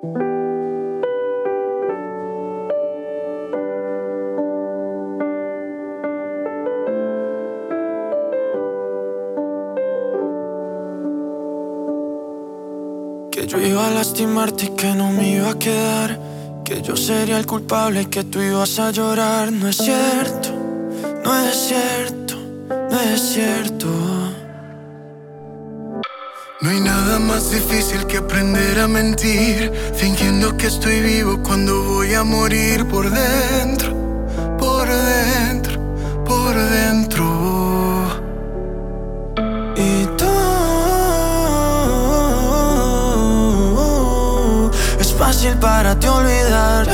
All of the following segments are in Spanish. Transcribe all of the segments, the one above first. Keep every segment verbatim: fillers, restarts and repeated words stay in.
Que yo iba a lastimarte y que no me iba a quedar, que yo sería el culpable y que tú ibas a llorar. No es cierto, no es cierto, no es cierto. No hay nada más difícil que aprender a mentir, fingiendo que estoy vivo cuando voy a morir. Por dentro, por dentro, por dentro. Y tú, es fácil para ti olvidar.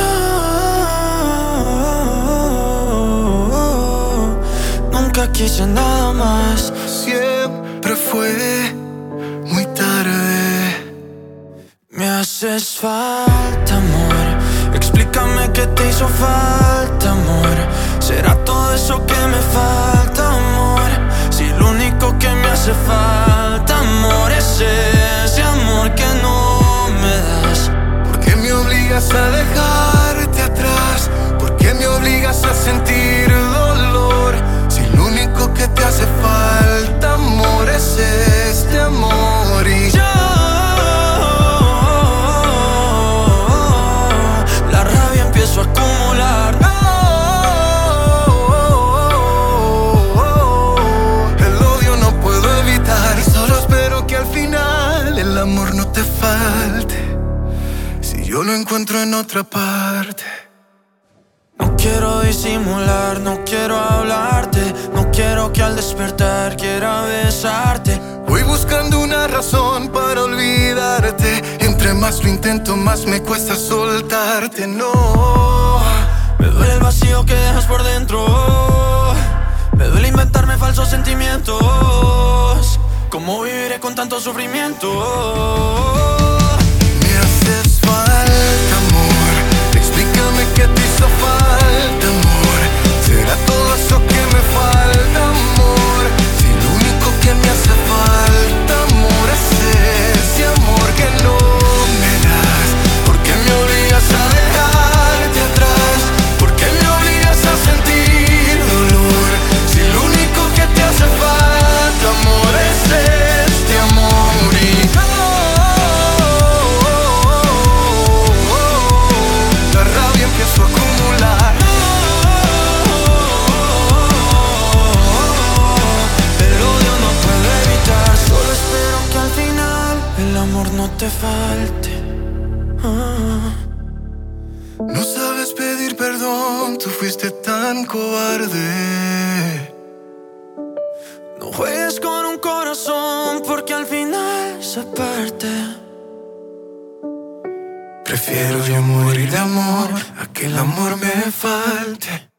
Nunca quise nada más. Siempre fue muy tarde. Me haces falta, amor. Explícame qué te hizo falta, amor. ¿Será todo eso que me falta, amor? Si lo único que me hace falta, amor, es ese amor que no me das. ¿Por qué me obligas a dejarte atrás? ¿Por qué me obligas a sentir dolor? Si lo único que te hace falta, amor, es este amor. Y yo, la rabia empiezo a acumular. El odio no puedo evitar y solo espero que al final el amor no te falte, si yo lo encuentro en otra parte. No quiero disimular, no quiero hablarte, no quiero que al despertar quiera besarte. Voy buscando una razón para olvidarte, y entre más lo intento más me cuesta soltarte. No, me duele el vacío que dejas por dentro, me duele inventarme falsos sentimientos. ¿Cómo viviré con tanto sufrimiento? Me haces falta, amor. Explícame qué te hizo falta, amor. ¿Será todo eso que me falta, amor? Si lo único que me hace falta, amor, es ese amor que no me das. ¿Por qué me obligas a dejarte atrás? ¿Por qué me obligas a sentir dolor? Si lo único que te hace falta, amor, es este amor. Y la rabia empiezo a acumular. El odio no puedo evitar, solo espero que al final el amor no te falte. Ah. No sabes pedir perdón, tú fuiste tan cobarde. No juegues con un corazón porque al final se parte. Prefiero yo morir de amor a que el amor me falte.